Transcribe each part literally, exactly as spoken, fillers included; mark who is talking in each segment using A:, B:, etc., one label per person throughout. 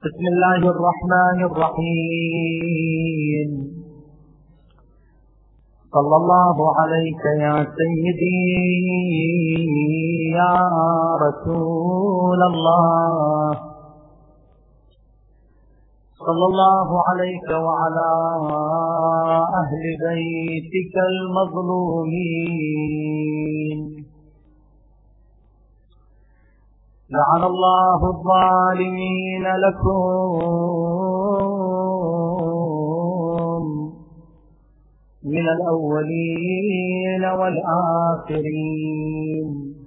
A: بسم الله الرحمن الرحيم. صلى الله عليك يا سيدي يا رسول الله، صلى الله عليك وعلى أهل بيتك المظلومين. لعن الله الظالمين لكم من الأولين والآخرين.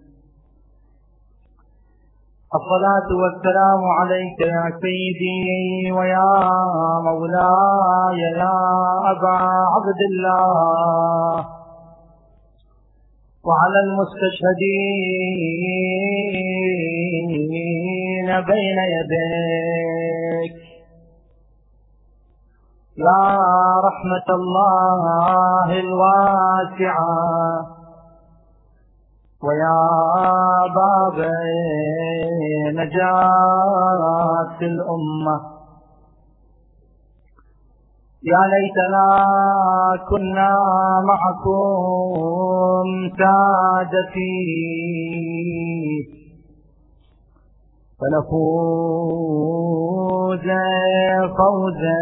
A: الصلاة والسلام عليك يا سيدي ويا مولاي يا أبا عبد الله، وعلى المستشهدين بين يديك يا رحمة الله الواسعة ويا باب نجاة الأمة. يا ليتنا كنا معكم سادتي فنفوز فوزا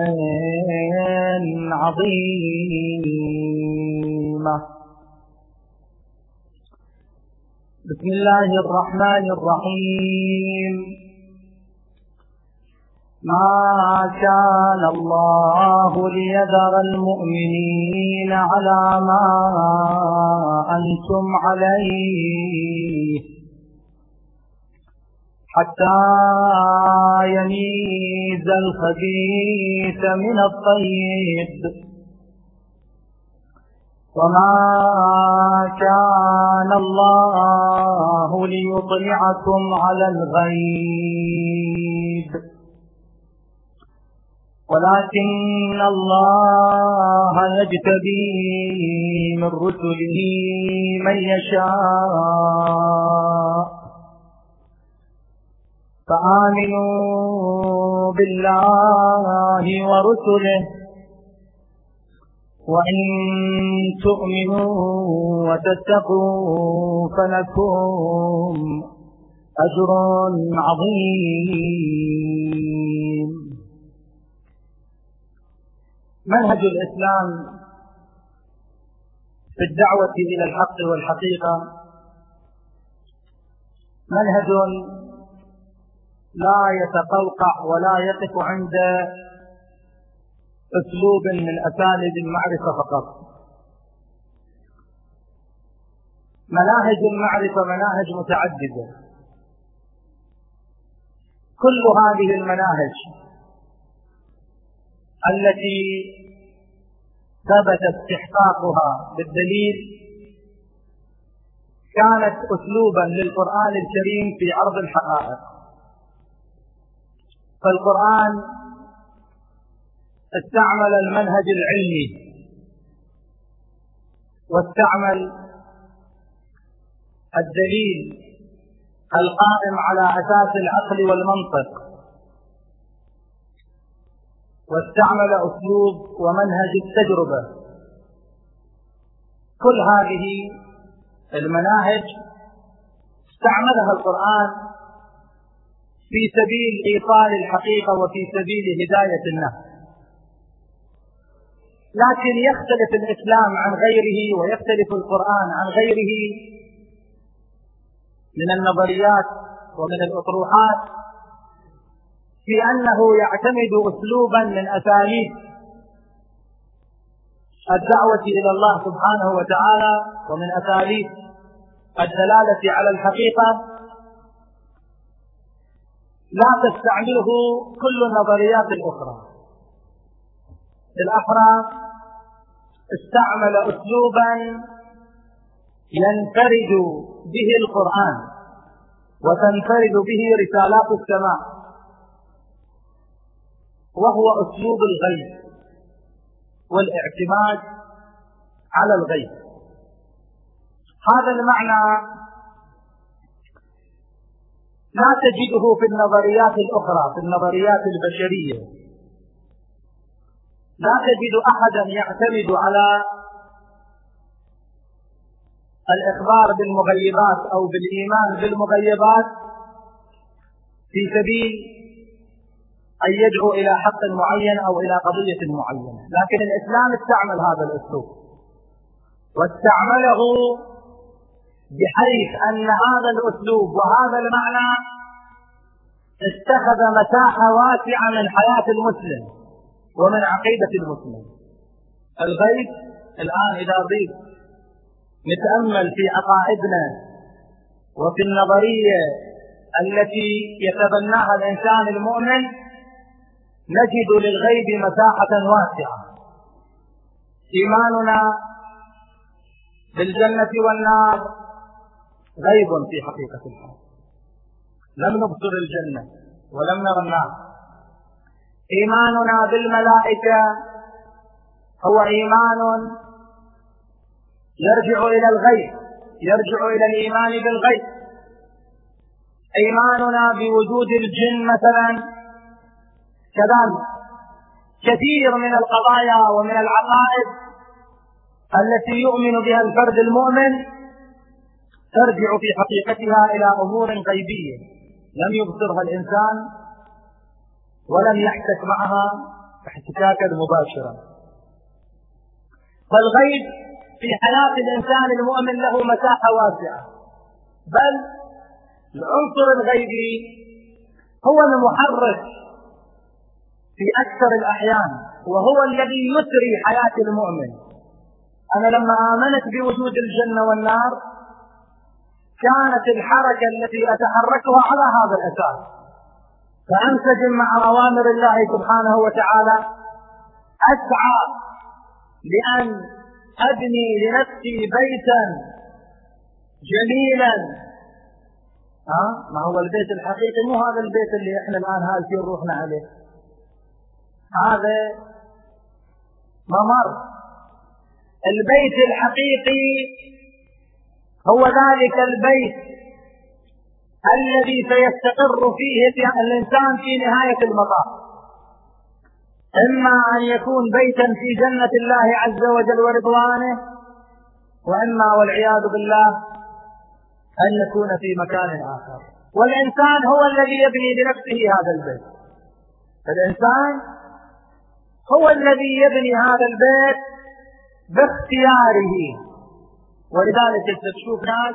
A: عظيما. بسم الله الرحمن الرحيم. ما كان الله ليذر المؤمنين على ما أنتم عليه حتى يميز الخبيث من الطيب، وما كان الله ليطلعكم على الغيب ولكن الله يجتبي من رسله من يشاء، فآمنوا بالله ورسله، وإن تؤمنوا وتتقوا فلكم أجر عظيم. منهج الإسلام في الدعوة إلى الحق والحقيقة منهج لا يتقوقع ولا يقف عند أسلوب من أساليب المعرفة فقط. مناهج المعرفة مناهج متعددة، كل هذه المناهج التي ثبت استحقاقها بالدليل كانت أسلوبا للقرآن الكريم في عرض الحقائق. فالقرآن استعمل المنهج العلمي واستعمل الدليل القائم على أساس العقل والمنطق، واستعمل أسلوب ومنهج التجربة. كل هذه المناهج استعملها القرآن في سبيل إيصال الحقيقة وفي سبيل هداية الناس. لكن يختلف الإسلام عن غيره ويختلف القرآن عن غيره من النظريات ومن الأطروحات في أنه يعتمد أسلوبا من أساليب الدعوة إلى الله سبحانه وتعالى ومن أساليب الدلالة على الحقيقة لا تستعمله كل النظريات الأخرى. الأخرى استعمل أسلوبا ينفرد به القرآن وتنفرد به رسالات السماء، وهو أسلوب الغيب والاعتماد على الغيب. هذا المعنى لا تجده في النظريات الأخرى، في النظريات البشرية لا تجد أحدا يعتمد على الإخبار بالمغيبات أو بالإيمان بالمغيبات في سبيل أن يدعو إلى حق معين أو إلى قضية معينة، لكن الإسلام استعمل هذا الأسلوب، واستعمله بحيث أن هذا الأسلوب وهذا المعنى اتخذ مساحة واسعة من حياة المسلم ومن عقيدة المسلم. الغيب الآن إذا ضيف نتأمل في عقائدنا وفي النظرية التي يتبناها الإنسان المؤمن نجد للغيب مساحة واسعة. إيماننا بالجنة والنار غيب في حقيقة الحال، لم نبصر الجنة ولم نرى النار. إيماننا بالملائكة هو إيمان يرجع إلى الغيب، يرجع إلى الإيمان بالغيب. إيماننا بوجود الجن مثلا كذلك. كثير من القضايا ومن العقائد التي يؤمن بها الفرد المؤمن ترجع في حقيقتها إلى أمور غيبية لم يبصرها الإنسان ولم يحتك معها احتكاكا مباشرا. فالغيب في حياة الإنسان المؤمن له مساحة واسعة، بل العنصر الغيبي هو المحرك في أكثر الأحيان وهو الذي يسري حياة المؤمن. أنا لما آمنت بوجود الجنة والنار كانت الحركة التي أتحركها على هذا الأساس، فأنسجم مع أوامر الله سبحانه وتعالى، أسعى لأن أبني لنفسي بيتا جميلا. ها ما هو البيت الحقيقي؟ مو هذا البيت اللي احنا الآن هالكين روحنا عليه، هذا ممر. البيت الحقيقي هو ذلك البيت الذي سيستقر فيه الإنسان في نهاية المطاف، إما أن يكون بيتا في جنة الله عز وجل ورضوانه، وإما والعياذ بالله أن يكون في مكان آخر. والإنسان هو الذي يبني لنفسه هذا البيت، فالإنسان هو الذي يبني هذا البيت باختياره. ولذلك تشوف ناس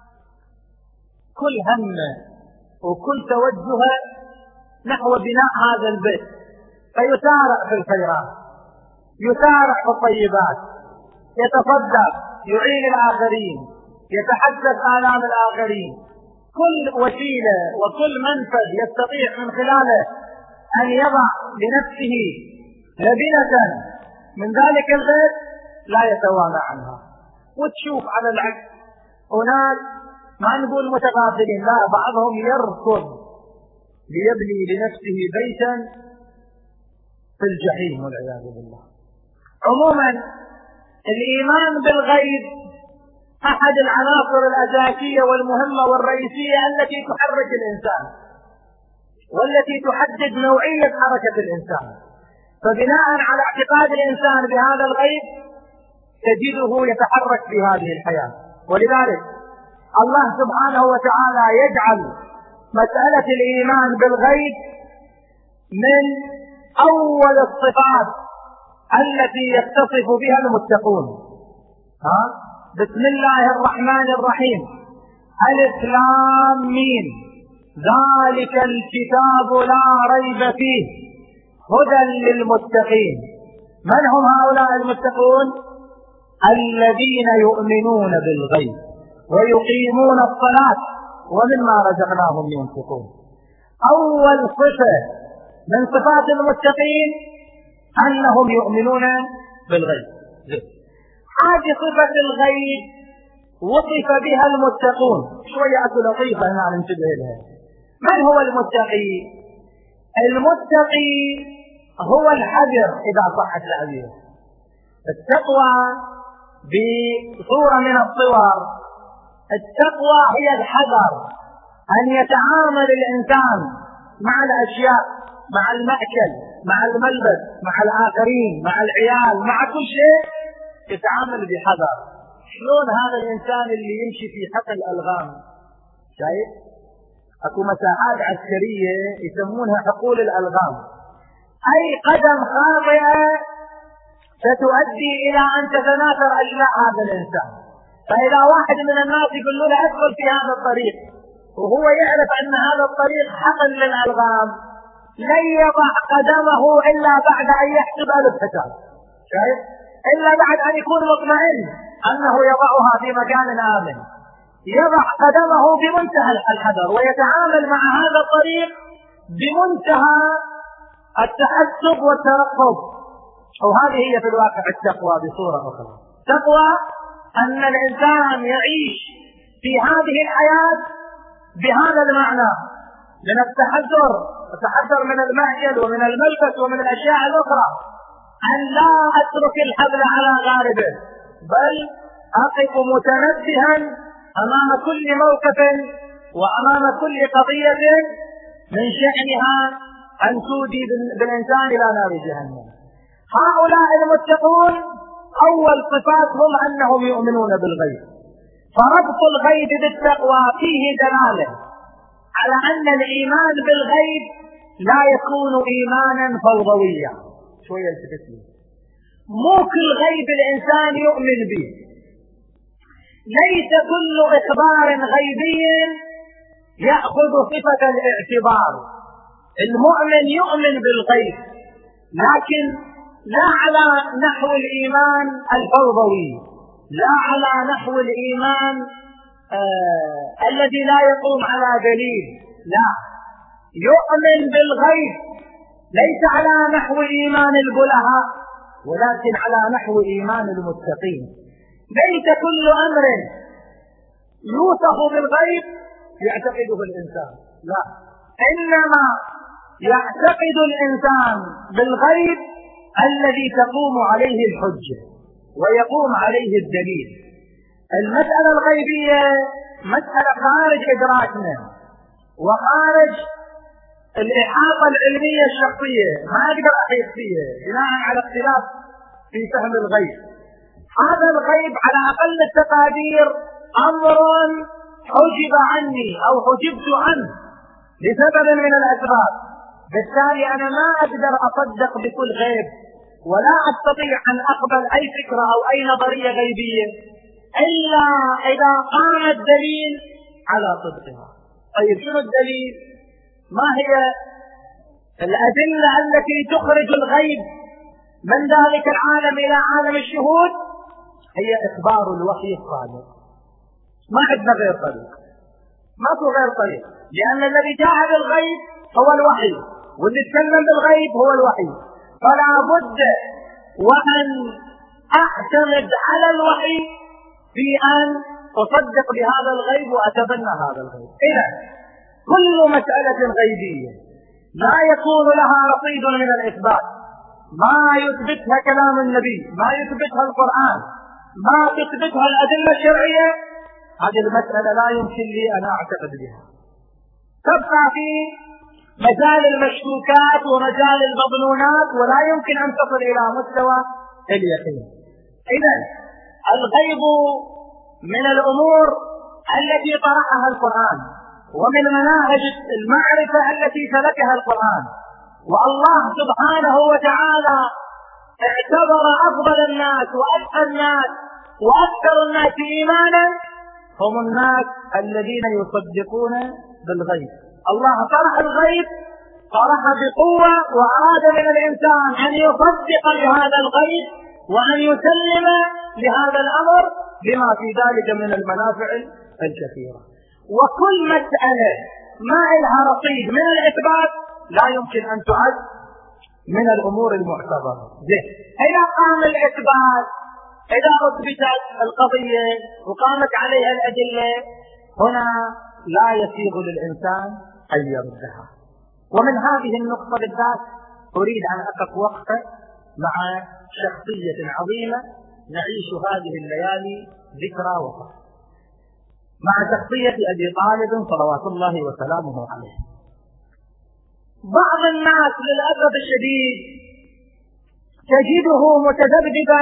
A: كل همه وكل توجهه نحو بناء هذا البيت، فيسارع في الخيرات، يسارع في الطيبات، يتصدق، يعين الآخرين، يتحدث آلام الآخرين، كل وسيلة وكل منفذ يستطيع من خلاله أن يضع لنفسه لبنة من ذلك البيت لا يتوانى عنها. وتشوف على العكس هناك ما نقول متغافلين، لا، بعضهم يركض ليبني لنفسه بيتا في الجحيم والعياذ بالله. عموما الإيمان بالغيب أحد العناصر الأساسية والمهمة والرئيسية التي تحرك الإنسان والتي تحدد نوعية حركة الإنسان. فبناء على اعتقاد الإنسان بهذا الغيب تجده يتحرك في هذه الحياة. ولذلك الله سبحانه وتعالى يجعل مسألة الإيمان بالغيب من أول الصفات التي يتصف بها المتقون. ها؟ بسم الله الرحمن الرحيم، ألف لام ميم، ذلك الكتاب لا ريب فيه هدى للمتقين. من هم هؤلاء المتقون؟ الذين يؤمنون بالغيب ويقيمون الصلاة ومما رزقناهم ينفقون. أول صفة من صفات المتقين أنهم يؤمنون بالغيب. هذه صفة الغيب وصف بها المتقون. شوية لطيفة هنا ننتبه لها. من هو المتقي؟ المتقي هو الحذر إذا صح التعبير. التقوى بصورة من الصور، التقوى هي الحذر أن يتعامل الإنسان مع الأشياء، مع المأكل، مع الملبس، مع الآخرين، مع العيال، مع كل شيء يتعامل بحذر. شلون هذا الإنسان اللي يمشي في حقل ألغام؟ شايف؟ اكو مساحات عسكرية يسمونها حقول الألغام، أي قدم خاطئة ستؤدي إلى أن تتناثر أشلاء هذا الإنسان. فإذا واحد من الناس يقول له ادخل في هذا الطريق وهو يعرف أن هذا الطريق حقل للألغام، لن يضع قدمه إلا بعد أن يحسب ألف حساب، شايف؟ إلا بعد أن يكون مطمئن أنه يضعها في مكان آمن، يضع قدمه بمنتهى الحذر ويتعامل مع هذا الطريق بمنتهى التحسب والترقب. وهذه هي في الواقع التقوى بصورة أخرى. تقوى أن الإنسان يعيش في هذه الحياة بهذا المعنى من التحذر، التحذر من المأكل ومن الملبس ومن الأشياء الأخرى، أن لا أترك الحبل على غاربه، بل أقف متنبها أمام كل موقف وأمام كل قضية من شأنها أن تودي بالإنسان إلى نار جهنم. هؤلاء المتقون أول صفاتهم أنهم يؤمنون بالغيب، فربط الغيب بالتقوى فيه دلالة على أن الإيمان بالغيب لا يكون إيمانا فوضويا. شوية التفت لي، مو كل غيب الإنسان يؤمن به، ليس كل إخبار غيبي يأخذ صفة الاعتبار. المؤمن يؤمن بالغيب لكن لا على نحو الإيمان الفوضوي، لا على نحو الإيمان آه الذي لا يقوم على دليل، لا، يؤمن بالغيب ليس على نحو إيمان البلهاء ولكن على نحو إيمان المتقين. ليس كل أمر يوصف بالغيب يعتقده الإنسان، لا، إنما يعتقد الإنسان بالغيب الذي تقوم عليه الحجة ويقوم عليه الدليل. المسألة الغيبية مسألة خارج إدراكنا وخارج الإحاطة العلمية الشخصية، ما أقدر أحيط فيها بناء على اختلاف في فهم الغيب. هذا الغيب على أقل التقادير أمر حجب عني أو حجبت عنه لسبب من الأسباب، بالتالي أنا ما أقدر أصدق بكل غيب ولا أستطيع أن أقبل أي فكرة أو أي نظرية غيبية إلا إذا قام الدليل على صدقها. طيب شنو الدليل؟ ما هي الأدلة التي تخرج الغيب من ذلك العالم إلى عالم الشهود؟ هي إخبار الوحي الصادق. ما عندنا غير طريق، ما في غير طريق، لأن الذي جاء بالغيب هو الوحي واللي يتكلم بالغيب هو الوحي، فلا بد وأن أعتمد على الوحي في أن أصدق بهذا الغيب وأتبنى هذا الغيب. إذا كل مسألة غيبية لا يكون لها رصيد من الإثبات، ما يثبتها كلام النبي، ما يثبتها القرآن، ما تثبتها الأدلة الشرعية، هذه المسألة لا يمكن لي أن أعتقد بها، تبقى في مجال المشكوكات ومجال المظنونات ولا يمكن أن تصل إلى مستوى اليقين. إذا الغيب من الأمور التي طرحها القرآن ومن مناهج المعرفة التي سلكها القرآن، والله سبحانه وتعالى اعتبر أفضل الناس وأتقى الناس وأكثر الناس إيمانا هم الناس الذين يصدقون بالغيب. الله طرح الغيب طرح بقوة وأراد من الإنسان أن يصدق بهذا الغيب وأن يسلم لهذا الأمر بما في ذلك من المنافع الكثيرة. وكل مسألة ما لها رصيد من الإثبات لا يمكن أن تعد من الأمور المعتبرة. إذا قام الإثبات، إذا أثبتت القضية وقامت عليها الأدلة، هنا لا يسيغ للإنسان أن يردها. ومن هذه النقطة بالذات أريد أن أقف وقفة مع شخصية عظيمة نعيش هذه الليالي ذكرى وفاة. مع شخصية أبي طالب صلوات الله وسلامه عليه. بعض الناس للأسف الشديد تجده متذبذبا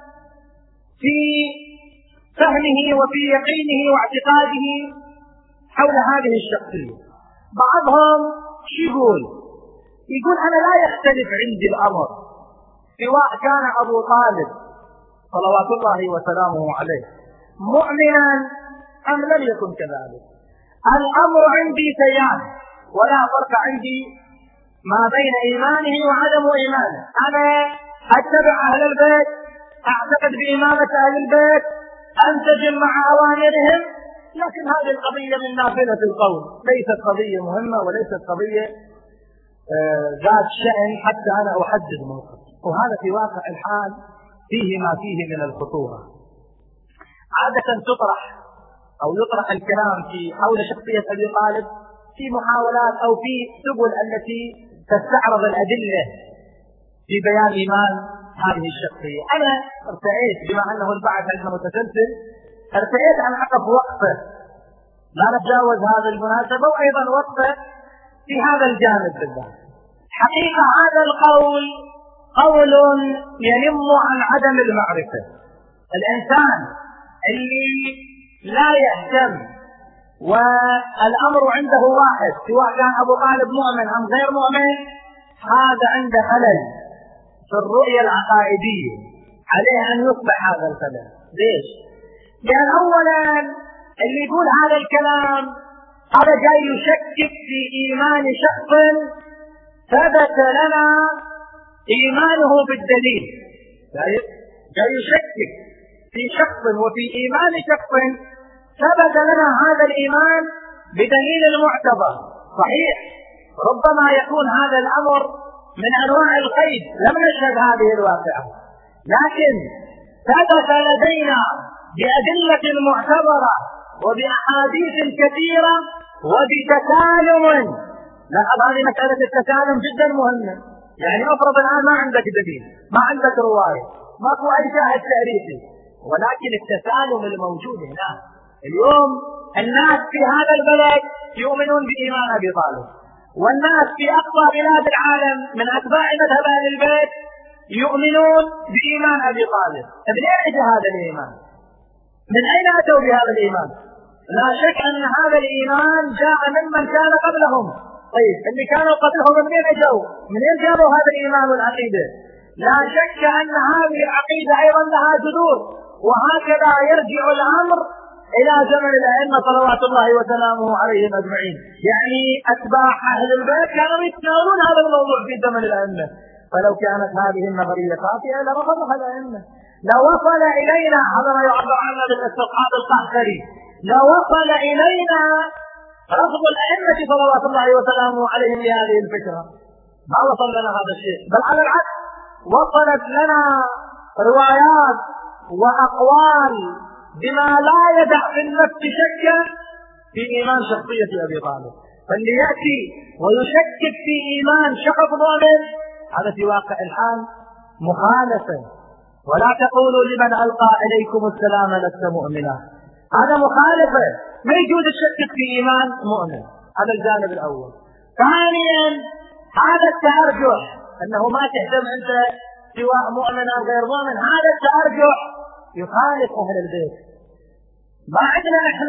A: في فهمه وفي يقينه واعتقاده حول هذه الشخصية. بعضهم يقول يقول أنا لا يختلف عندي الأمر سواء كان أبو طالب صلوات الله وسلامه عليه مؤمنا أم لم يكن كذلك، الأمر عندي سيان ولا فرق عندي ما بين إيمانه وعدم إيمانه. أنا أتبع أهل البيت، أعتقد بإمامة أهل البيت، أنسجم مع أوامرهم، لكن هذه القضية من نافلة القول، ليست قضية مهمة وليست قضية ذات شأن حتى أنا أحدد موقف. وهذا في واقع الحال فيه ما فيه من الخطورة. عادة تطرح أو يطرح الكلام في حول شخصية أبي طالب في محاولات أو في سبل التي تستعرض الأدلة في بيان إيمان هذه الشخصية. أنا ارتأيت بما أنه البعث عندنا متسلسل، ارتأيت أن أقف وقفة لا نتجاوز هذه المناسبة، وأيضا وقفة في هذا الجانب بالذات. حقيقة هذا القول قول ينم عن عدم المعرفة. الإنسان اللي لا يهتم والأمر عنده واحد سواء كان أبو طالب مؤمن أم غير مؤمن، هذا عنده خلل في الرؤية العقائدية، عليه أن يصبح هذا الخلل. ليش؟ لأن أولا اللي يقول هذا الكلام هذا جاي يشكك في إيمان شخص ثبت لنا إيمانه بالدليل، جاي يشكك في شخص وفي إيمان شخص ثبت لنا هذا الإيمان بدليل المعتبر. صحيح ربما يكون هذا الأمر من أنواع القيد، لم نشهد هذه الواقعة، لكن ثبت لدينا بأدلة معتبرة وبأحاديث كثيرة وبتسالم. لاحظ هذه مسألة التسالم جدا مهمة. يعني افرض الآن ما عندك دليل، ما عندك رواية، ماكو أي شاهد تاريخي، ولكن التسالم الموجود هنا اليوم الناس في هذا البلد يؤمنون بإيمان أبي طالب، والناس في أقصى بلاد العالم من أتباع مذهب أهل البيت يؤمنون بإيمان أبي طالب. من أين أتى هذا الإيمان؟ من أين أتوا بهذا الإيمان؟ لا شك أن هذا الإيمان جاء ممن كان قبلهم. طيب اللي كانوا قبلهم من أين أجوا؟ من أين جابوا هذا الإيمان والعقيدة؟ لا شك أن هذه العقيدة أيضا لها جذور، وهكذا يرجع الأمر إلى زمن الأئمة صلوات الله وسلامه عليهم أجمعين. يعني أتباع أهل البيت كانوا يتناولون هذا الموضوع في زمن الأئمة، فلو كانت هذه النظرية خاطئة لرفضها الأئمة. لو وصل إلينا هذا ما يعبر عنه بالاستقعاد القهري، لو وصل إلينا رفض الأئمة صلوات الله وسلامه عليهم لهذه الفكرة ما وصل لنا هذا الشيء، بل على العكس وصلت لنا روايات وأقوال بما لا يدع في النفس شكا في إيمان شخصية أبي طالب. فاللي يأتي ويشكك في إيمان شخص مؤمن هذا في واقع الحال مخالفة. ولا تقولوا لمن ألقى إليكم السلام لست مؤمنا، هذا مخالفة، ما يجوز الشك في إيمان مؤمن. هذا الجانب الأول. ثانيا هذا التأرجح أنه ما تهتم أنت سواء مؤمن أو غير مؤمن، هذا التأرجح يخالف أهل البيت. ما عندنا نحن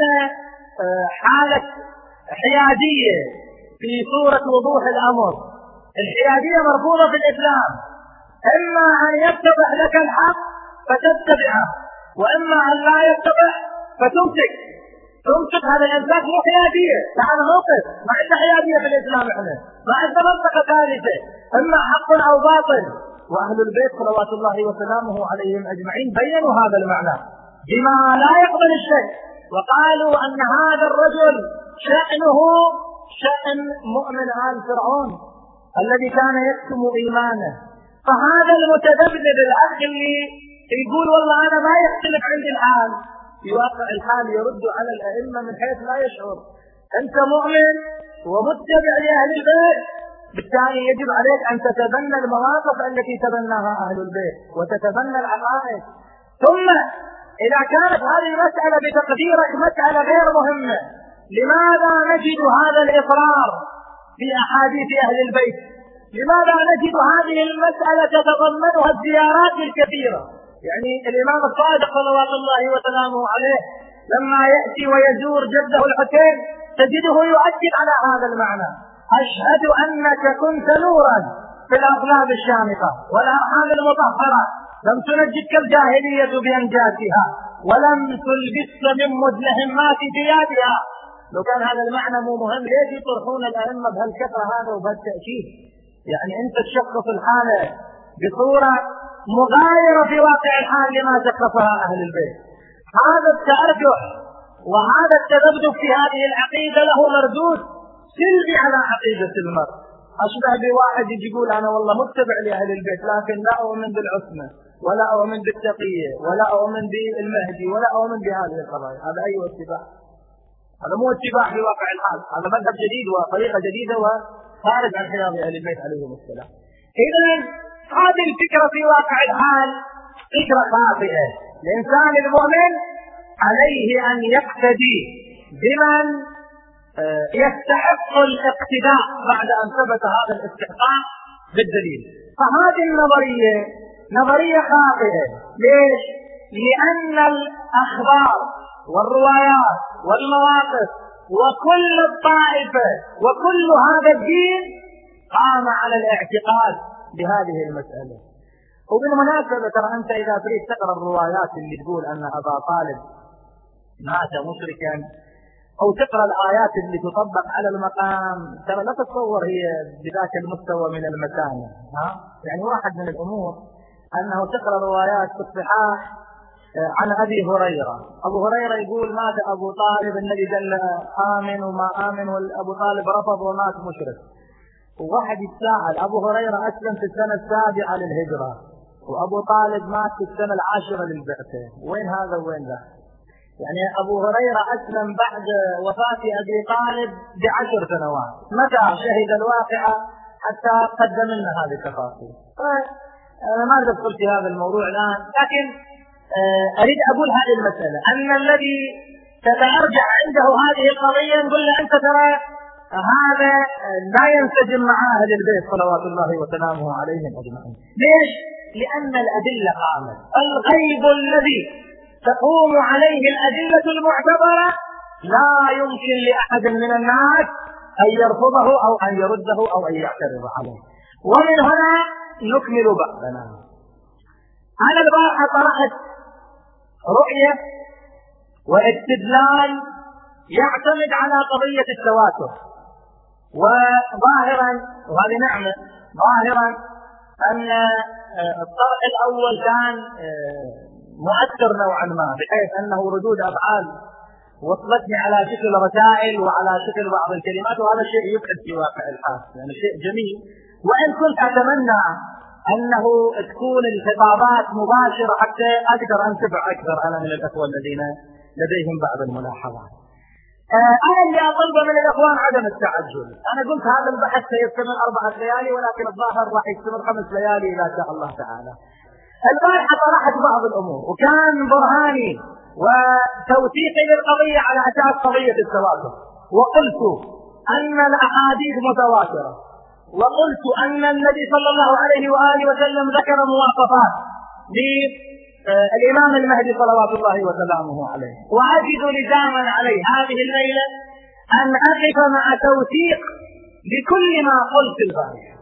A: حالة حيادية في صورة وضوح الأمر. الحيادية مرفوضة في الإسلام، إما أن يتضح لك الحق فتتبعه، وإما أن لا يتضح فتمسك. تمسك هذا الإنسان مو حيادية، هذا موقف. ما عندنا حيادية في الإسلام، إحنا ما عندنا منطقة ثالثة، إما حق أو باطل. وأهل البيت صلوات الله وسلامه عليهم أجمعين بينوا هذا المعنى بما لا يقبل الشك، وقالوا أن هذا الرجل شأنه شأن مؤمن آل فرعون الذي كان يكتم إيمانه. فهذا المتذبذب الأخ اللي يقول والله أنا ما يختلف عندي الحال، في واقع الحال يرد على الأئمة من حيث لا يشعر. أنت مؤمن ومتبع لأهل البيت، بالتالي يجب عليك أن تتبنى المواقف التي تبناها أهل البيت وتتبنى العقائد. ثم إذا كانت هذه المسألة بتقديرك مسألة غير مهمة، لماذا نجد هذا الإصرار في أحاديث أهل البيت؟ لماذا نجد هذه المسألة تتضمنها الزيارات الكثيرة؟ يعني الإمام الصادق صلوات الله وسلامه عليه لما يأتي ويزور جده الحسين تجده يؤكد على هذا المعنى: أشهد أنك كنت نورا في الأطناب الشامخة والأرحام المطهرة، لم تنجدك الجاهلية بأنجاسها ولم تلبس من مدلهمات ثيابها. لو كان هذا المعنى مو مهم ليش يطرحون الأئمة بهالكثرة هذا وبهالتأكيد؟ يعني أنت تشخص الحالة بصورة مغايرة في واقع الحال لما شخصها أهل البيت. هذا التأرجح وهذا التذبذب في هذه العقيدة له مردود سلبي على عقيدة المرء. أشبه بواحد يجي يقول أنا والله متبع لأهل البيت لكن لا أؤمن بالعصمة ولا أؤمن بالتقية ولا أؤمن بالمهدي ولا أؤمن بهذه القضايا. هذا أي اتباع؟ هذا مو اتباع في واقع الحال، هذا مذهب جديد وطريقة جديدة وخارج عن خيار أهل البيت عليهم السلام. إذا هذه الفكرة في واقع الحال فكرة خاطئة. الإنسان المؤمن عليه أن يقتدي بمن يستحق الاقتداء بعد أن ثبت هذا الاستحقاق بالدليل. فهذه النظرية نظرية خاطئة. ليش؟ لأن الأخبار والروايات والمواقف وكل الطائفة وكل هذا الدين قام على الاعتقاد بهذه المسألة. وبالمناسبة ترى أنت إذا تريد تقرأ الروايات اللي تقول أن أبا طالب مات مشركا أو تقرأ الآيات اللي تطبق على المقام، ترى لا تتصور هي بذاك المستوى من المتانة. ها؟ يعني واحد من الأمور أنه تقرأ روايات في الصحاح عن أبي هريرة، أبو هريرة يقول مات أبو طالب النبي قال آمن وما آمن وأبو طالب رفض ومات مشرك. وواحد يتساءل أبو هريرة أسلم في السنة السابعة للهجرة وأبو طالب مات في السنة العاشرة للبعثة، وين هذا وين ذا؟ يعني أبو هريرة أسلم بعد وفاة أبي طالب بعشر سنوات، متى شهد الواقعة حتى قدم لنا هذه التفاصيل. أنا ما أدخل في هذا الموضوع الآن، لكن أريد أقول هذه المسألة أن الذي تتأرجح عنده هذه القضية نقول له أنت ترى هذا لا ينسجم مع أهل البيت صلوات الله وسلامه عليهم أجمعين. ليش؟ لأن الأدلة قامت. الغيب الذي تقوم عليه الأدلة المعتبرة لا يمكن لأحد من الناس أن يرفضه أو أن يرده أو أن يعترض عليه. ومن هنا نكمل بحثنا. أنا البارحة طرحت رؤية واستدلال يعتمد على قضية التواتر، وظاهرا وهذه نعمة ظاهرا أن الطرح الأول كان مؤثر نوعا ما بحيث أنه ردود أفعال وصلتني على شكل رسائل وعلى شكل بعض الكلمات، وهذا شيء يبعد في واقع الحال، يعني شيء جميل. وإن كنت أتمنى أنه تكون الخطابات مباشرة حتى أقدر أنتفع أكثر أنا من الأخوة الذين لديهم بعض الملاحظات. أنا اللي أطلب من الأخوان عدم التعجل. أنا قلت هذا البحث سيستمر أربعة ليالي ولكن الظاهر راح يستمر خمس ليالي إذا شاء الله تعالى. البارحة طرحت بعض الأمور وكان برهاني وتوثيقي للقضية على أساس قضية التواتر، وقلت أن الأحاديث متواترة، وقلت أن النبي صلى الله عليه وآله وسلم ذكر مواصفات للإمام المهدي صلوات الله وسلامه عليه. وأجد لزاما علي هذه الليلة أن أقف مع توثيق لكل ما قلت البارحة،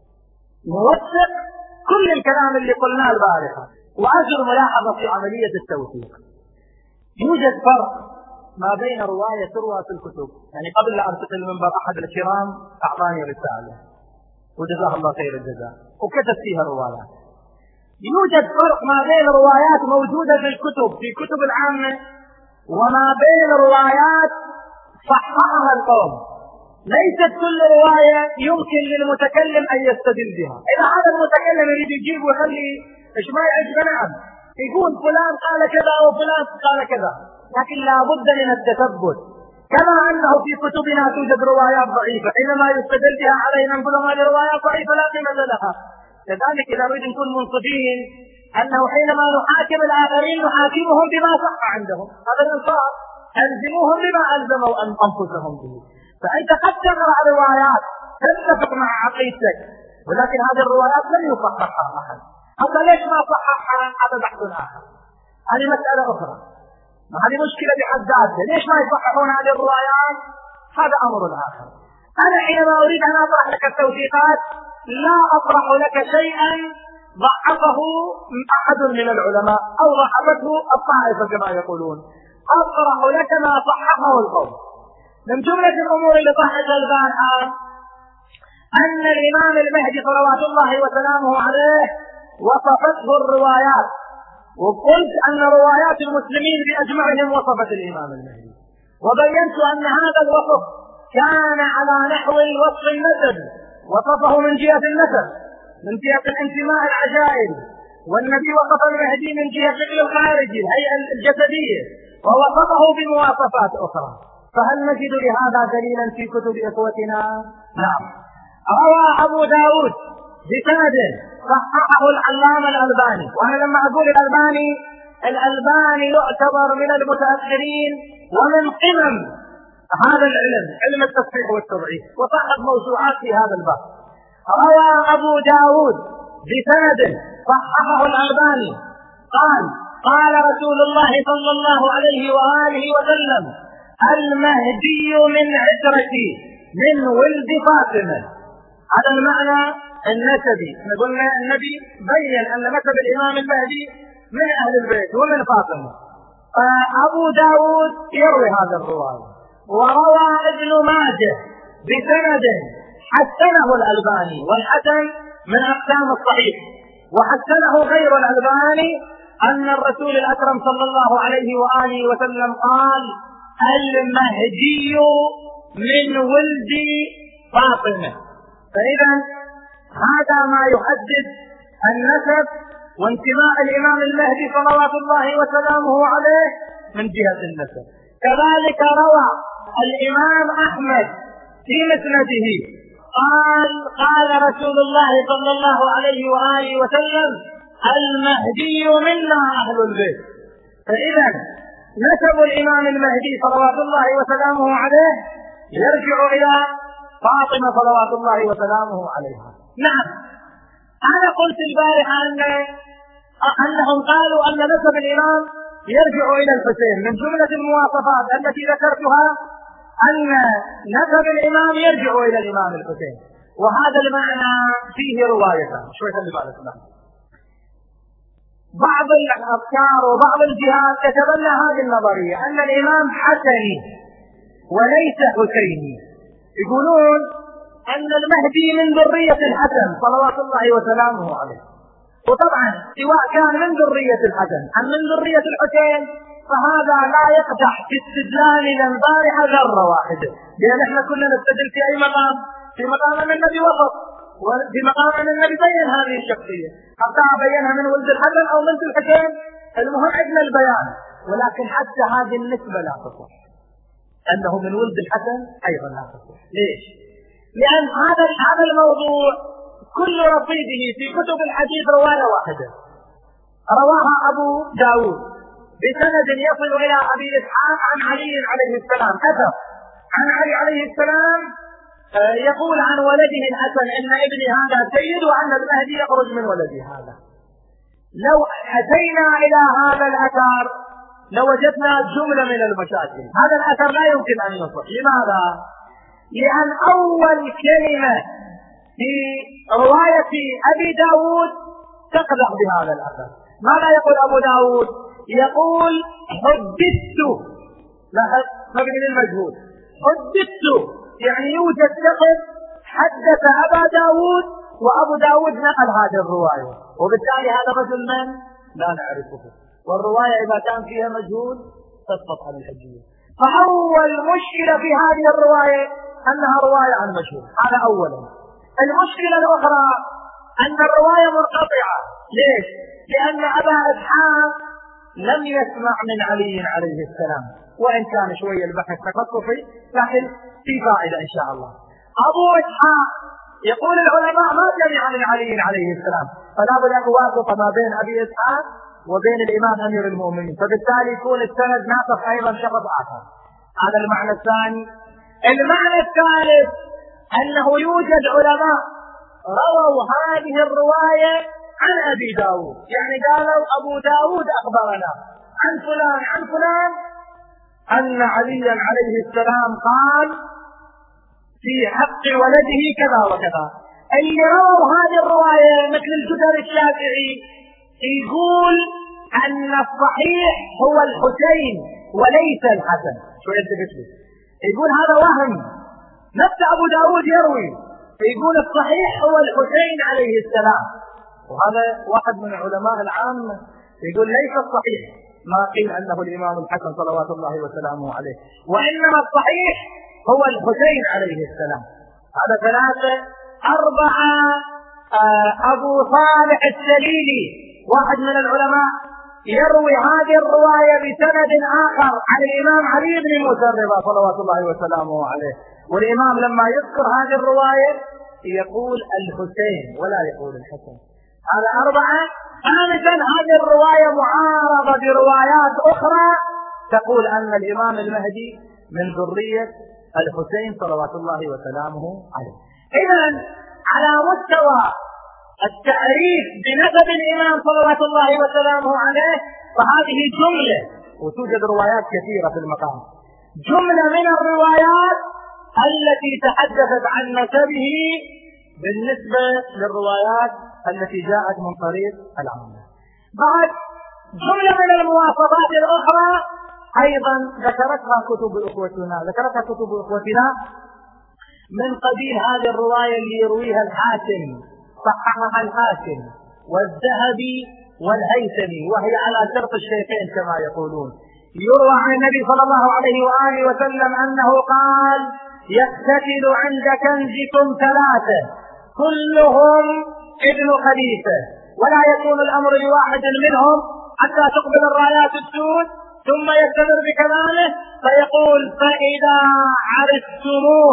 A: نوثق كل الكلام اللي قلناه البارحة، وأجر ملاحظة في عملية التوثيق. يوجد فرق ما بين رواية تروى في الكتب، يعني قبل لا أرتقي المنبر أحد الكرام أعطاني رسالة وجزاه الله خير الجزاء وكتب فيها روايات. يوجد فرق ما بين روايات موجودة في الكتب في كتب العامة وما بين روايات صححها القوم. ليست كل رواية يمكن للمتكلم أن يستدل بها. إذا هذا المتكلم يريد يجيب ويخلي إيش ما يعجب نعم يقول فلان قال كذا وفلان قال كذا، لكن لا بد من التثبت. كما أنه في كتبنا توجد روايات ضعيفة حينما يستدل بها علينا نقول هذه روايات ضعيفة لا قيمة لها. كذلك إذا نريد نكون منصفين أنه حينما نحاكم الآخرين نحاكمهم بما صح عندهم، هذا الإنصاف، ألزموهم بما ألزموا أنفسهم به. فأنت قد تقرأ روايات تتفق مع عقيدتك، ولكن هذه الروايات لم يصححها أحد. حتى ليش ما صححها؟ هذا بحث آخر، هذه مسألة أخرى، هذه مشكلة بحد ذاتها. ليش ما يصححون هذه الروايات؟ هذا أمر آخر. أنا حينما أريد أن أطرح لك التوثيقات لا أطرح لك شيئا ضعفه أحد من العلماء أو ضعفته الطائفة كما يقولون، أطرح لك ما صححه القوم. من جملة الأمور اللي صححها البارحة أن الإمام المهدي صلوات الله وسلامه عليه وصفته الروايات، وقلت أن روايات المسلمين بأجمعهم وصفت الإمام المهدي، وبينت أن هذا الوصف كان على نحو الوصف النسبي، وصفه من جهة النسب، من جهة الانتماء العجائز، والنبي وصف المهدي من جهة الشكل الخارجي الهيئة الجسدية، ووصفه بمواصفات أخرى. فهل نجد لهذا دليلا في كتب إخوتنا؟ نعم. روى أبو داود بسند صححه العلامة الألباني، وأنا لما أقول الألباني الألباني يعتبر من المتأخرين ومن قمم هذا العلم، علم التصحيح والتضعيف، وصحح موسوعات في هذا الباب. روى أبو داود بسند صححه الألباني قال قال رسول الله صلى الله عليه وآله وسلم: المهدي من عترتي من ولد فاطمة. هذا المعنى النسبي. قلنا النبي بين أن نسب الإمام المهدي من أهل البيت ومن فاطمة. فأبو داود يروي هذا الرواية. وروى ابن ماجه بسند حسنه الألباني، والحسن من أقسام الصحيح، وحسنه غير الألباني أن الرسول الأكرم صلى الله عليه وآله وسلم قال: المهدي من ولد فاطمة. فإذا هذا ما يحدد النسب وانتماء الإمام المهدي صلوات الله وسلامه عليه من جهة النسب. كذلك روى الإمام أحمد في مسنده قال قال رسول الله صلى الله عليه وآله وسلم: المهدي منا أهل البيت. فإذا نسب الإمام المهدي صلوات الله وسلامه عليه يرجع إلى فاطمة صلوات الله وسلامه عليها. نعم، أنا قلت البارحة أن أنهم قالوا أن نسب الإمام يرجع إلى الحسين. من جملة المواصفات التي ذكرتها أن نسب الإمام يرجع إلى الإمام الحسين، وهذا المعنى فيه روايتان. شوي خلي بالك منها. بعض الأفكار وبعض الجهات تتبنى هذه النظرية أن الإمام حسني وليس حسيني. يقولون أن المهدي من ذرية الحسن صلوات الله وسلامه عليه، وطبعا سواء كان من ذرية الحسن أم من ذرية الحسين فهذا لا يقدح في استدلالنا البارحة ذرة واحدة، لأن احنا كلنا نستدل في أي مقام؟ في مقام أن النبي وصف، وفي مقام أن النبي بين هذه الشخصية، حتى بينها من ولد الحسن أو من الحسين، المهم عندنا البيان. ولكن حتى هذه النسبة لا تصح، أنه من ولد الحسن أيضا لا تصح. ليش؟ لأن هذا هذا الموضوع كل رصيده في كتب الحديث رواية واحدة رواها أبو داود بسند يصل إلى أبي إسحاق عن علي عليه السلام، أثر عن علي عليه السلام يقول عن ولده الحسن: إن ابني هذا سيد وأن المهدي يخرج من ولدي هذا. لو أتينا إلى هذا الأثر لوجدنا جملة من المشاكل. هذا الأثر لا يمكن أن يصح. لماذا؟ لأن أول كلمة في رواية أبي داود تقدح بهذا الأثر. ماذا يقول أبو داود؟ يقول: حدثت، لا مبني للمجهول، حدثت يعني يوجد شخص حدث أبا داود وأبو داود نقل هذه الرواية، وبالتالي هذا الرجل من؟ لا نعرفه، والرواية إذا كان فيها مجهول تسقط عن الحجية. فأول مشكلة في هذه الرواية أنها رواية عن مجهول، هذا أولا. المشكلة الأخرى أن الرواية منقطعة. ليش؟ لأن أبا إسحاق لم يسمع من علي عليه السلام، وإن كان شوية البحث تخصصي لكن في فائدة إن شاء الله. أبو إسحاق يقول العلماء ما جميع من علي عليه السلام، فلا بد أن يوافق ما بين أبي إسحاق وبين الإمام أمير المؤمنين، فبالتالي يكون السند ناقص أيضا شخص آخر. هذا المعنى الثاني. المعنى الثالث أنه يوجد علماء رووا هذه الرواية عن أبي داود، يعني قالوا أبو داود أخبرنا عن فلان عن فلان أن عليا عليه السلام قال في حق ولده كذا وكذا. اللي رووا هذه الرواية مثل الجدر الشافعي يقول أن الصحيح هو الحسين وليس الحسن. شو يلتفت له؟ يقول هذا وهم، نفس أبو داود يروي يقول الصحيح هو الحسين عليه السلام، وهذا واحد من علماء العامة يقول ليس الصحيح ما قيل أنه الإمام الحسن صلوات الله وسلامه عليه، وإنما الصحيح هو الحسين عليه السلام. هذا ثلاثة. أربعة، أبو صالح السليلي واحد من العلماء يروي هذه الرواية بسند آخر عن الإمام علي بن موسى الرضا صلوات الله وسلامه عليه، والإمام لما يذكر هذه الرواية يقول الحسين ولا يقول الحسن. هذا أربعة. خامسا، هذه الرواية معارضة بروايات أخرى تقول أن الإمام المهدي من ذرية الحسين صلوات الله وسلامه عليه. إذن على مستوى التعريف بنسب الإمام صلوات الله وسلامه عليه فهذه جملة، وتوجد روايات كثيرة في المقام، جملة من الروايات التي تحدثت عن نسبه بالنسبة للروايات التي جاءت من طريق العامة. بعد جملة من المواصفات الأخرى أيضا ذكرتها كتب أخوتنا ذكرتها كتب أخوتنا من قبيل هذه الرواية اللي يرويها الحاكم، صححها الحاكم والذهبي والهيثمي، وهي على شرط الشيخين كما يقولون. يروى عن النبي صلى الله عليه وآله وسلم أنه قال: يقتتل عند كنزكم ثلاثة كلهم ابن خليفة، ولا يكون الأمر لواحد منهم حتى تقبل الرايات السود، ثم يستمر بكلامه فيقول: فإذا عرفتموه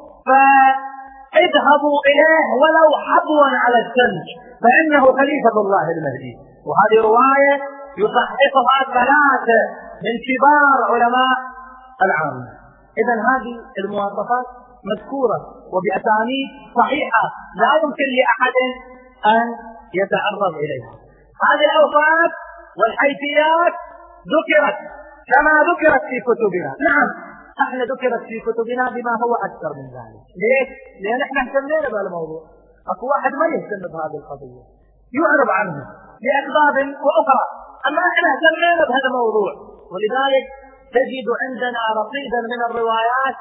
A: فاذهبوا إليه ولو حبوا على الثلج فإنه خليفة الله المهدي. وهذه رواية يصححها ثلاثة من كبار علماء العامة. إذن هذه المواصفات مذكورة وبأسانيد صحيحة لا يمكن لأحد أن يتعرض إليها. هذه الأوصاف والحيثيات ذكرت كما ذكرت في كتبنا. نعم، احنا ذكرت في كتبنا بما هو أكثر من ذلك. ليش؟ لأن احنا اهتمينا بهالموضوع. أكو واحد ما يهتم بهذه القضية يعرض عنه لأسباب وأخرى، أما احنا اهتمينا بهذا الموضوع، ولذلك تجد عندنا رصيدا من الروايات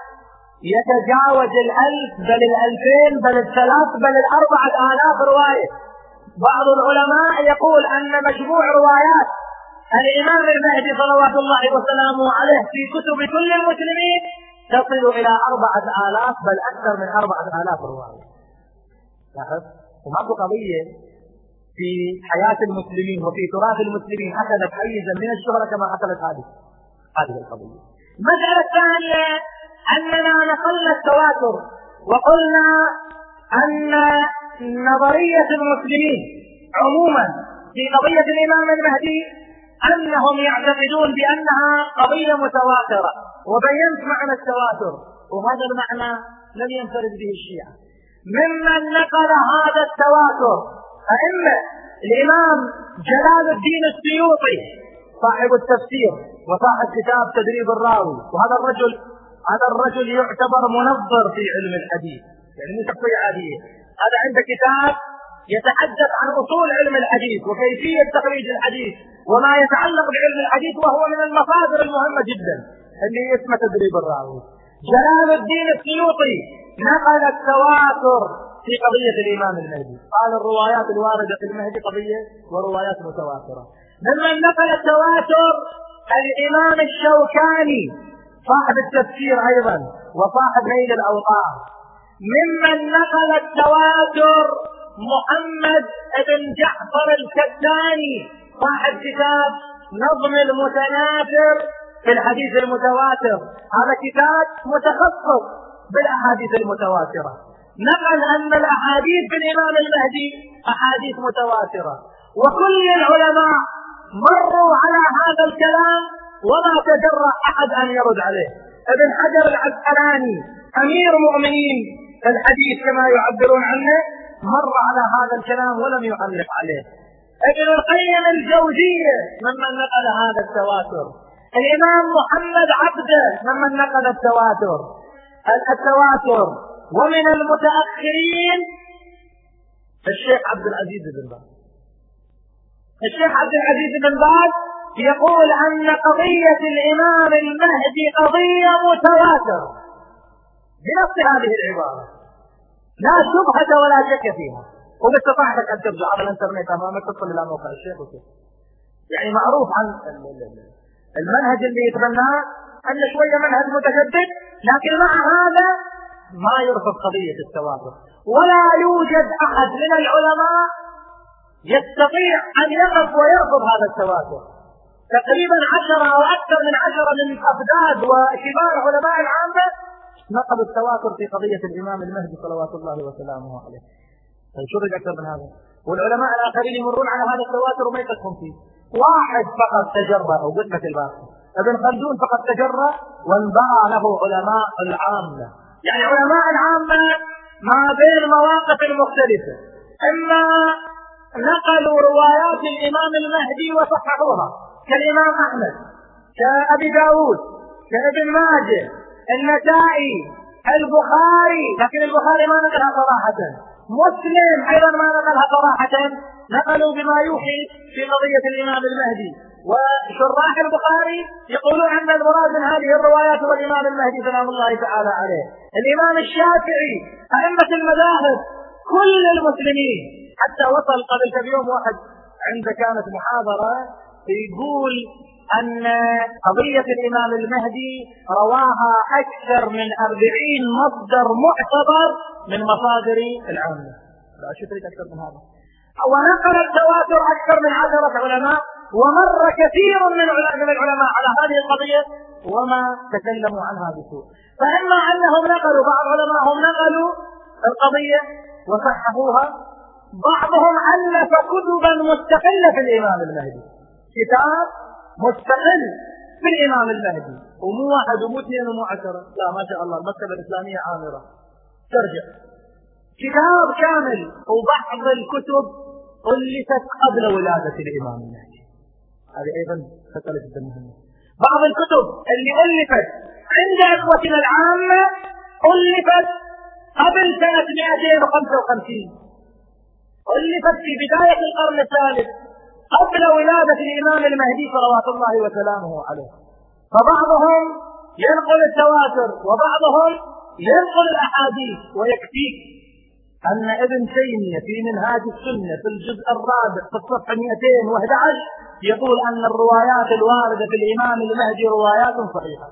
A: يتجاوز الألف بل الألفين بل الثلاث بل الأربعة آلاف رواية. بعض العلماء يقول أن مجموع روايات الإمام المهدي صلوات الله وسلامه عليه في كتب كل المسلمين تصل إلى أربعة آلاف بل أكثر من أربعة آلاف رواية. لاحظ، وماكو قضية في حياة المسلمين وفي تراث المسلمين أخذت حيزا من الشهرة كما أخذت هذه هذه القضية. المسألة الثانية أننا نقلنا التواتر وقلنا أن نظرية المسلمين عموما في قضية الإمام المهدي أنهم يعتقدون بأنها قضية متواترة، وبينت معنى التواتر، وهذا المعنى لم ينفرد به الشيعة. ممن نقل هذا التواتر أئمة الإمام جلال الدين السيوطي صاحب التفسير وصاحب كتاب تدريب الراوي، وهذا الرجل هذا الرجل يعتبر منظر في علم الحديث، يعني مو شخصية عادية. هذا عنده كتاب يتحدث عن أصول علم الحديث وكيفية تخريج الحديث وما يتعلق بعلم الحديث، وهو من المصادر المهمة جدا اللي اسمه تدريب الراوي. جلال الدين السيوطي نقل التواتر في قضية الإمام المهدي، قال الروايات الواردة في المهدي قضية وروايات متواترة. ممن نقل التواتر الإمام الشوكاني صاحب التفسير أيضا وصاحب نيل الأوطار. ممن نقل التواتر محمد بن جعفر الكتاني صاحب كتاب نظم المتناثر في الحديث المتواتر، هذا كتاب متخصص بالأحاديث المتواترة. نقل أن الأحاديث في الإمام المهدي أحاديث متواترة، وكل العلماء مروا على هذا الكلام وما تجرأ أحد أن يرد عليه. ابن حجر العسقلاني أمير مؤمنين الحديث كما يعبرون عنه مر على هذا الكلام ولم يعلق عليه. ابن القيم الجوزية ممن نقل هذا التواتر. الإمام محمد عبده ممن نقل التواتر التواتر ومن المتأخرين الشيخ عبد العزيز بن باز. الشيخ عبد العزيز بن باز يقول أن قضية الإمام المهدي قضية متواترة بنص هذه العبارة، لا شبهة ولا شك فيها. وباستطاعتك أن ترجع على الانترنت أمامك تدخل إلى موقع الشيخ وكيف. يعني معروف عن المنهج اللي يتبناه أن شوية منهج متجدد، لكن مع هذا ما يرفض قضية التواتر، ولا يوجد أحد من العلماء يستطيع أن يقف ويرفض هذا التواتر. تقريبا عشرة أو أكثر من عشرة من أفداد وكبار علماء العامة نقلوا التواتر في قضية الإمام المهدي صلوات الله وسلامه عليه. شو بدك أكثر من هذا؟ والعلماء الآخرين يمرون على هذا التواتر وما يقفون فيه. واحد فقط تجرأ وقلت الباقي، ابن خلدون فقط تجرأ وانبرى له علماء العامة. يعني علماء العامة ما بين مواقف مختلفة، إما نقلوا روايات الإمام المهدي وصححوها كالإمام أحمد، كأبي داود، كابن ماجه، النسائي، البخاري، لكن البخاري ما نقلها صراحة، مسلم أيضا ما نقلها صراحة، نقلوا بما يوحي في قضية الإمام المهدي. وشراح البخاري يقولون أن المراد من هذه الروايات هو الإمام المهدي سلام الله تعالى عليه. الإمام الشافعي، أئمة المذاهب، كل المسلمين، حتى وصل قبل كم يوم واحد عند كانت محاضرة يقول أن قضية الإمام المهدي رواها أكثر من أربعين مصدر معتبر من مصادر العامة. لا شو تريد أكثر من هذا؟ ونقل التواتر أكثر من عشرة علماء، ومر كثير من العلماء على هذه القضية وما تكلموا عنها بسوء. فإما أنهم نقلوا، بعض علمائهم نقلوا القضية وصححوها، بعضهم ألف كتبا مستقلة في الإمام المهدي، كتاب مستقل في الإمام المهدي، ومو واحد ومو اثنين ومو عشرة، لا ما شاء الله المكتبة الإسلامية عامرة ترجع كتاب كامل. وبعض الكتب ألفت قبل ولادة الإمام المهدي، هذه أيضا مسألة جدا مهمة. بعض الكتب اللي ألفت عند إخوتنا العامة ألفت قبل سنة مئتين وخمسة وخمسين، ألفت في بداية القرن الثالث قبل ولادة الإمام المهدي صلوات الله وسلامه عليه. فبعضهم ينقل التواتر وبعضهم ينقل الأحاديث. ويكفيك أن ابن تيمية في منهاج السنة في الجزء الرابع في الصفحة مئتين وأحد عشر يقول أن الروايات الواردة في الإمام المهدي روايات صحيحة.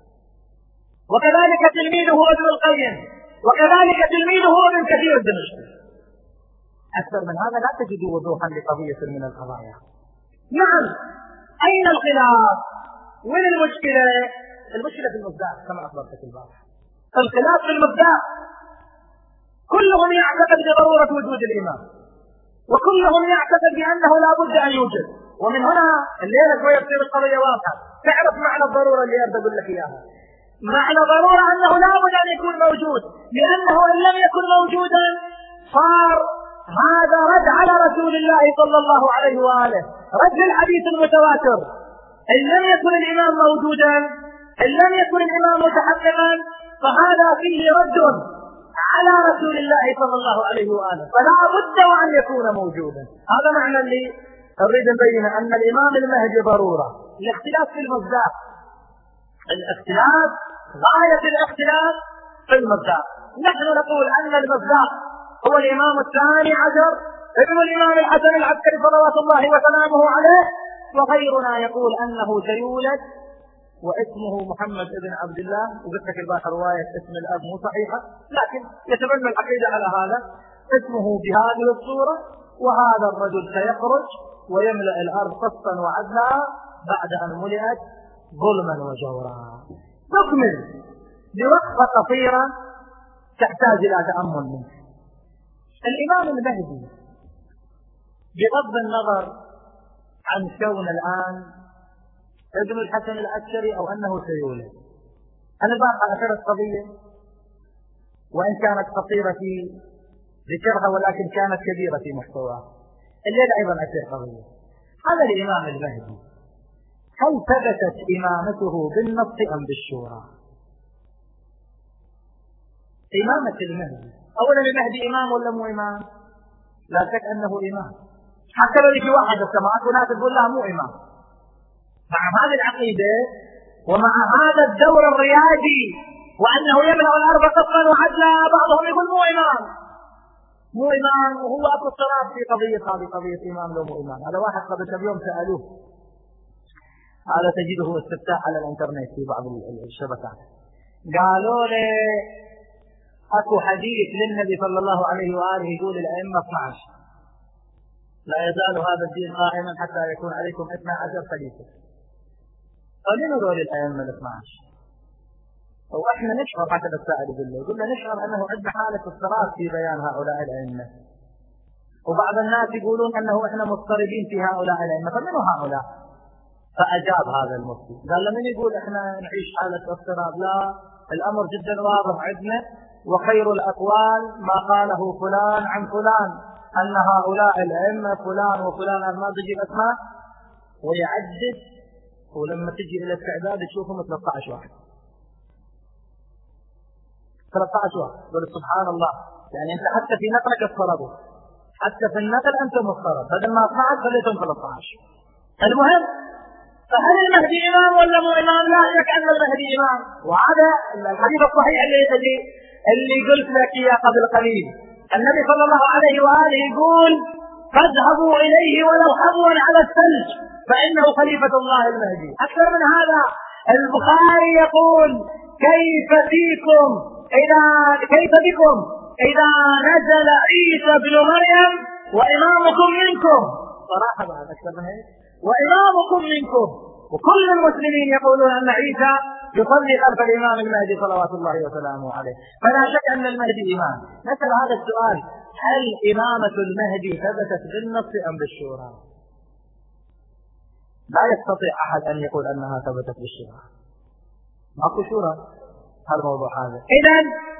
A: وكذلك تلميذه ابن القيم، وكذلك تلميذه ابن كثير الدمشقي. أكثر من هذا لا تجد وضوحا لقضية من القضايا. نعم، أين الخلاف؟ وين المشكلة؟ المشكلة في المصداق كما أخبرتك البارحة. الخلاف في المصداق. كلهم يعتقد بضرورة وجود الإمام، وكلهم يعتقد بأنه لا بد أن يوجد. ومن هنا الليلة شوية تصير القضية واضحة. تعرف معنى الضرورة اللي أريد أقول لك إياها. معنى ضرورة أنه لا بد أن يكون موجود، لأنه إن لم يكن موجودا صار هذا رد على رسول الله صلى الله عليه وآله، رد الحديث المتواتر. إن لم يكن الإمام موجودا، إن لم يكن الإمام متحققا، فهذا فيه رد على رسول الله صلى الله عليه وآله، فلا بد وأن يكون موجودا. هذا معنى اللي أريد أبين أن الإمام المهدي ضرورة. الاختلاف في المصداق، الاختلاف غاية الاختلاف في المصداق. نحن نقول أن المصداق هو الإمام الثاني عشر ابن الإمام الحسن العسكري صلوات الله وسلامه عليه، وغيرنا يقول أنه سيولد واسمه محمد ابن عبد الله. وقلت لك الباقي رواية اسم الأب مو صحيحة، لكن يتبنى العقيدة على هذا، اسمه بهذه الصورة، وهذا الرجل سيخرج ويملأ الأرض قسطا وعدلا بعد أن ملئت ظلما وجورا. نكمل بوقفة قصيرة تحتاج إلى تأمل منك. الإمام المهدي بغض النظر عن كون الآن ابن الحسن العسكري أو أنه سيولد، أنا باقي أثرت قضية وإن كانت قصيرة في ذكرها ولكن كانت كبيرة في محتواها. الليلة أيضا أثر قضية. هذا الإمام المهدي هل ثبتت إمامته بالنص أم بالشورى؟ إمامة المهدي، أولا المهدي إمام ولا مو إمام؟ لا شك أنه إمام، حتى لو في واحد السماء وناس تقول له مو إمام. مع هذه العقيدة ومع هذا الدور الريادي وأنه يملأ الأرض قسطا وعدلا، بعضهم يقول مو إمام مو إمام وهو أكو اضطراب في قضية هذه قضية إمام لو مو إمام. هذا واحد قبل كم يوم سألوه، هذا تجده استفتاء على الانترنت في بعض الشبكات، قالوا له اكو حديث للنبي صلى الله عليه واله يقول الائمه اثني عشر لا يزال هذا الدين قائما حتى يكون عليكم اثني عشر خليفه. فمن هذول الائمه الاثني عشر؟ واحنا نشعر حتى السائل يقول له يقول له نشعر انه عندنا حاله اضطراب في بيان هؤلاء الائمه، وبعض الناس يقولون انه احنا مضطربين في هؤلاء الائمه، فمن هؤلاء؟ فاجاب هذا المفتي قال له من يقول احنا نعيش حاله اضطراب؟ لا، الامر جدا واضح عندنا، وخير الأقوال ما قاله فلان عن فلان أن هؤلاء الأئمة فلان وفلان، ما تجي أسماء ويعدد، ولما تجي إلى التعداد تشوفهم ثلاثة عشر واحد ثلاثة عشر واحد. قل سبحان الله، يعني أنت حتى في نقلك اضطربوا، حتى في النقل أنت مضطرب، بدل ما اثني عشر خليتهم ثلاثة عشر. المهم، فهل المهدي إمام ولا مو إمام؟ لا شك أن المهدي إمام، وهذا الحديث الصحيح اللي يتجي اللي قلت لك يا قبل قليل، النبي صلى الله عليه وآله يقول فاذهبوا إليه ولو حبوا على الثلج فإنه خليفة الله المهدي. أكثر من هذا البخاري يقول كيف فيكم إذا كيف بكم إذا نزل عيسى بن مريم وإمامكم منكم، صراحة بعد أكثر من هيك، وإمامكم منكم، وكل المسلمين يقولون أن عيسى يصلي خلف الإمام المهدي صلوات الله وسلامه عليه، فلا شك أن المهدي إمام. نسأل هذا السؤال، هل إمامة المهدي ثبتت بالنص أم بالشورى؟ لا يستطيع أحد أن يقول أنها ثبتت بالشورى، ماكو شورى هذا الموضوع هذا. إذن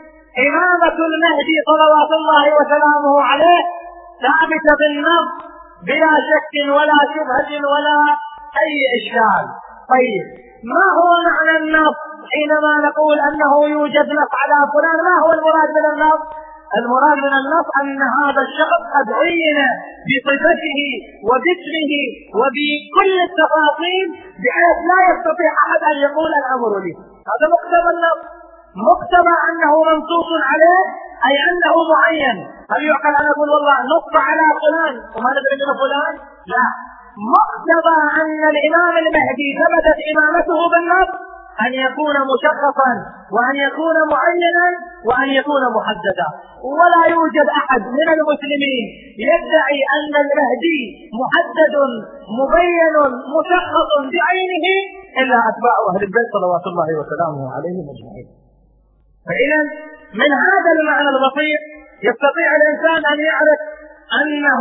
A: إمامة المهدي صلوات الله وسلامه عليه ثابتة بالنص بلا شك ولا شبهة ولا أي إشكال. طيب، ما هو معنى النص حينما نقول أنه يوجد نص على فلان؟ ما هو المراد من النص؟ المراد من النص أن هذا الشخص قد عين بصفته وباسمه وبكل التفاصيل بحيث لا يستطيع أحد أن يقول الأمر لي. هذا مقتضى النص، مقتضى أنه منصوص عليه أي أنه معين. هل يعقل أن أقول والله نص على فلان وما ندري من فلان؟ لا، مقتضى أن الإمام المهدي ثبتت إمامته بالنص أن يكون مشخصا وأن يكون معينا وأن يكون محددا. ولا يوجد أحد من المسلمين يدعي أن المهدي محدد مبين مشخص بعينه إلا أتباع أهل البيت صلوات الله وسلامه عليهم أجمعين. فإذا من هذا المعنى البسيط يستطيع الإنسان أن يعرف أنه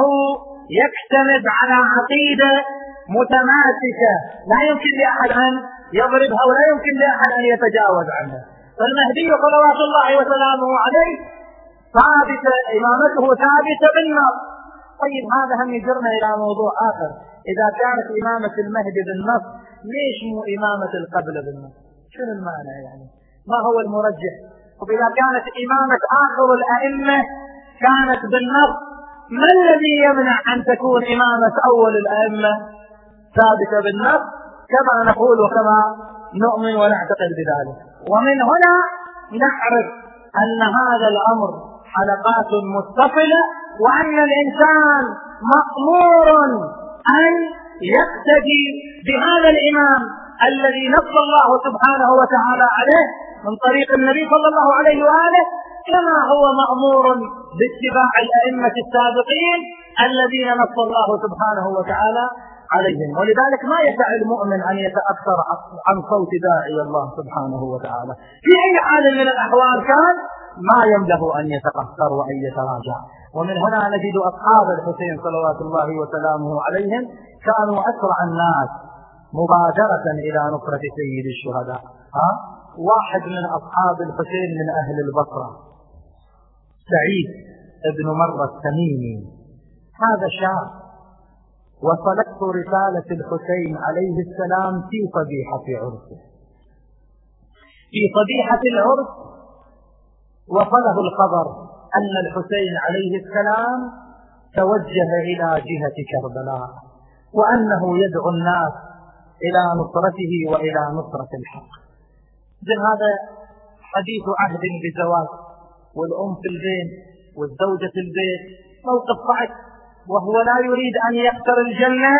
A: يعتمد على عقيدة متماسكة لا يمكن لأحد أن يضربها ولا يمكن لأحد أن يتجاوز عنها. فالمهدي صلوات الله وسلامه عليه ثابتة، إمامته ثابتة بالنص. طيب، هذا هم يجرنا إلى موضوع آخر، إذا كانت إمامة المهدي بالنص ليش مو إمامة القبل بالنص؟ شنو المعنى يعني؟ ما هو المرجح؟ وإذا كانت إمامة آخر الأئمة كانت بالنص، ما الذي يمنع أن تكون إمامة أول الأئمة ثابتة بالنص كما نقول وكما نؤمن ونعتقد بذلك؟ ومن هنا نعرف أن هذا الأمر حلقات متصلة، وأن الإنسان مأمور أن يقتدي بهذا الإمام الذي نص الله سبحانه وتعالى عليه من طريق النبي صلى الله عليه وآله، كما هو مأمور باتباع الأئمة السابقين الذين نص الله سبحانه وتعالى عليهم. ولذلك ما يسع المؤمن أن يتأثر عن صوت داعي الله سبحانه وتعالى في أي حال من الأحوال كان، ما يمله أن يتقهقر وأن يتراجع. ومن هنا نجد أصحاب الحسين صلوات الله وسلامه عليهم كانوا أسرع الناس مبادرة إلى نصرة سيد الشهداء. ها؟ واحد من أصحاب الحسين من أهل البصرة سعيد ابن مرة التميمي، هذا شاب، وصلته رسالة الحسين عليه السلام في صبيحة عرسه. في صبيحة العرس وصله الخبر أن الحسين عليه السلام توجه إلى جهة كربلاء، وأنه يدعو الناس إلى نصرته وإلى نصرة الحق. إذن هذا حديث عهد بزواج، والأم في البيت والزوجة في البيت، موقف صعب، وهو لا يريد أن يخسر الجنة،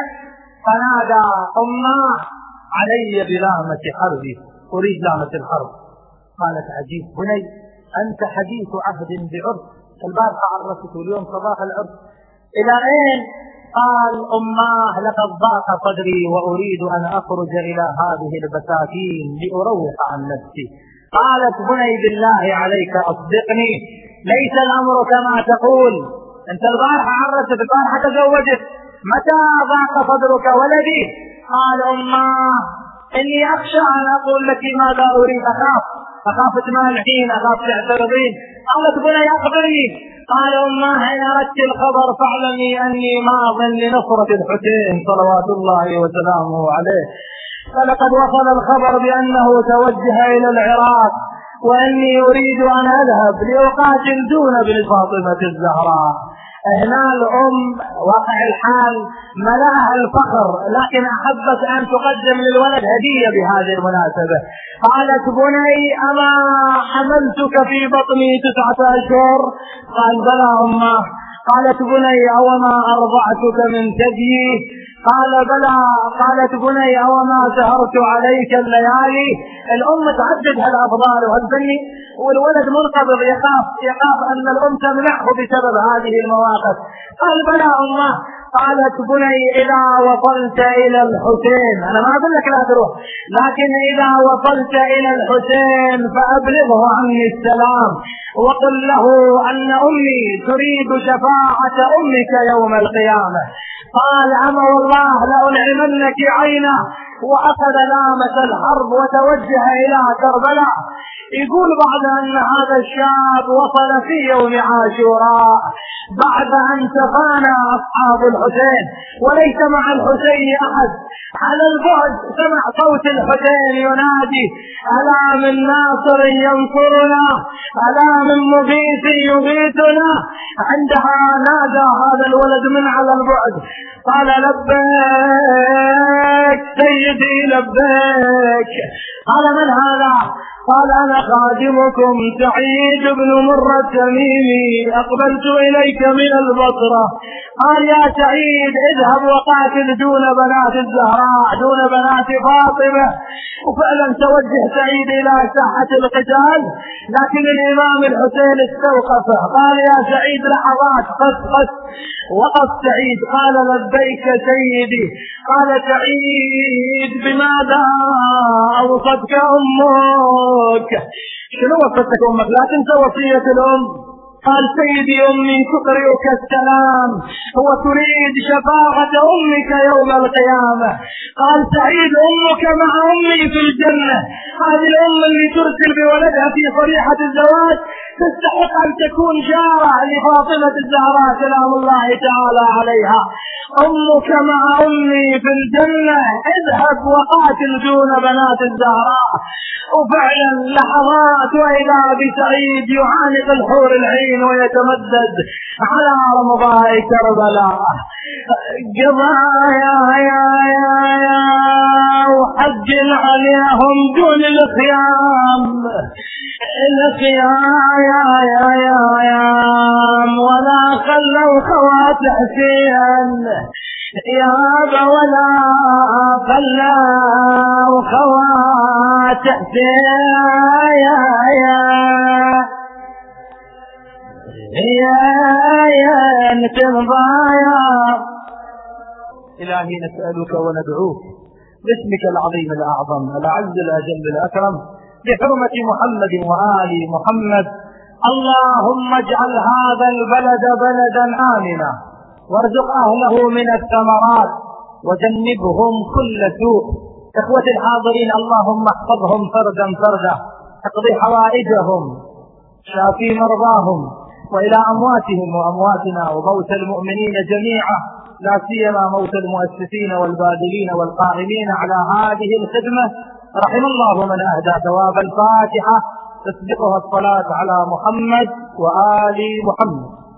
A: فنادى أماه علي بلامة حربي، أريد لامة الحرب. قالت عجيب بني، أنت حديث عهد بعرس، البارحة عرست واليوم صباح العرس، إلى أين؟ قال أماه لقد ضاق صدري وأريد أن أخرج إلى هذه البساتين لأروح عن نفسي. قالت بني بالله عليك أصدقني، ليس الأمر كما تقول، أنت البارحة عرست، البارحة تزوجت، متى ضاق صدرك ولدي؟ قال أماه إني أخشى أن أقول لك ماذا أريد، أخاف أخاف تمانحين، أخاف تعترضين. قالت بني أخبرني. قال أماه إن أردت الخبر فاعلمي أني ماض لنصرة الحسين صلوات الله وسلامه عليه، فلقد وصل الخبر بأنه توجه إلى العراق، وأني أريد أن أذهب لأقاتل دون ابن فاطمة الزهراء. هنا الأم واقع الحال ملاها الفخر، لكن أحبت أن تقدم للولد هدية بهذه المناسبة. قالت بني أما حملتك في بطني تسعة أشهر؟ قال بلى أمه. قالت بني أوما أرضعتك من ثديي؟ قال بلى. قالت بني أوما سهرت عليك الليالي؟ الأم تعدد هالأفضال وهالبني، والولد منقبض يخاف يخاف أن الأم تمنعه بسبب هذه المواقف. قال بلى أمه. قالت بني إذا وصلت إلى الحسين، أنا ما أقول لك لا تروح، لكن إذا وصلت إلى الحسين فأبلغه عني السلام، وقل له أن أمي تريد شفاعة أمك يوم القيامة. قال أما والله لأنعمنك عينه، وأخذ لامة الحرب وتوجه إلى كربلاء. يقول بعد أن هذا الشاب وصل في يوم عاشوراء بعد أن تفانى أصحاب الحسين وليس مع الحسين أحد، على البعد سمع صوت الحسين ينادي ألا من ناصر ينصرنا، ألا من مغيث يغيثنا. عندها نادى هذا الولد من على البعد، قال لبيك سيدي لبيك. قال من هذا؟ قال أنا خادمكم سعيد بن مرة التميمي، أقبلت إليك من البصرة. قال يا سعيد اذهب وقاتل دون بنات الزهراء، دون بنات فاطمة. وفعلا توجه سعيد إلى ساحة القتال، لكن الإمام الحسين استوقفه، قال يا سعيد لحظات، قس قس. وقف سعيد، قال لبيك سيدي. قال سعيد بماذا أوصتك أمك؟ شنو وصتك أمك؟ لا تنسى وصية الأم. قال سيدي أمي تقرئك السلام وتريد شفاعة أمك يوم القيامة. قال سعيد أمك مع أمي في الجنة. هذه الأم اللي ترسل بولدها في صريحة الزواج تستحق أن تكون جارة لفاطمة الزهراء سلام الله تعالى عليها. أمك مع أمي في الجنة، اذهب وقاتل دون بنات الزهراء. وفعلا لحظات وإذا بسعيد يعانق الحور العين ويتمدد على رمضاء كربلاء. قضايا يا يا يا وحجل عليهم دون الخيام، الخيام يا يا يا يا ولا خلوا خوات حسين يا ولا خلوا خوات حسين يا يا يا يا نتنضايا إلهي نسألك وندعوك باسمك العظيم الأعظم الأعز الأجل الأكرم بحرمة محمد وآل محمد، اللهم اجعل هذا البلد بلدا آمنا وارزق أهله من الثمرات وجنبهم كل سوء. إخوتي الحاضرين، اللهم احفظهم فردا فردا، اقضي حوائجهم، شافي مرضاهم، وإلى أمواتهم وأمواتنا وموتى المؤمنين جميعا، لا سيما موتى المؤسسين والباذلين والقائمين على هذه الخدمة. رحم الله من أهدى ثواب الفاتحة تسبقها الصلاة على محمد وآل محمد.